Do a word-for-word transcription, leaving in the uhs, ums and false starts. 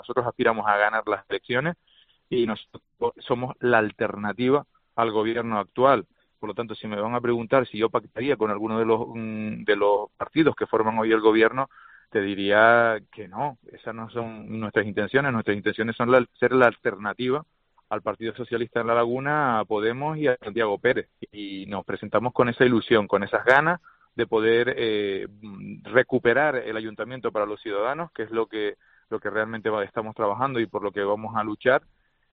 nosotros aspiramos a ganar las elecciones y nosotros somos la alternativa al gobierno actual. Por lo tanto, si me van a preguntar si yo pactaría con alguno de los de los partidos que forman hoy el gobierno, te diría que no, esas no son nuestras intenciones. Nuestras intenciones son la, ser la alternativa al Partido Socialista en La Laguna, a Podemos y a Santiago Pérez. Y nos presentamos con esa ilusión, con esas ganas de poder eh, recuperar el ayuntamiento para los ciudadanos, que es lo que lo que realmente estamos trabajando y por lo que vamos a luchar,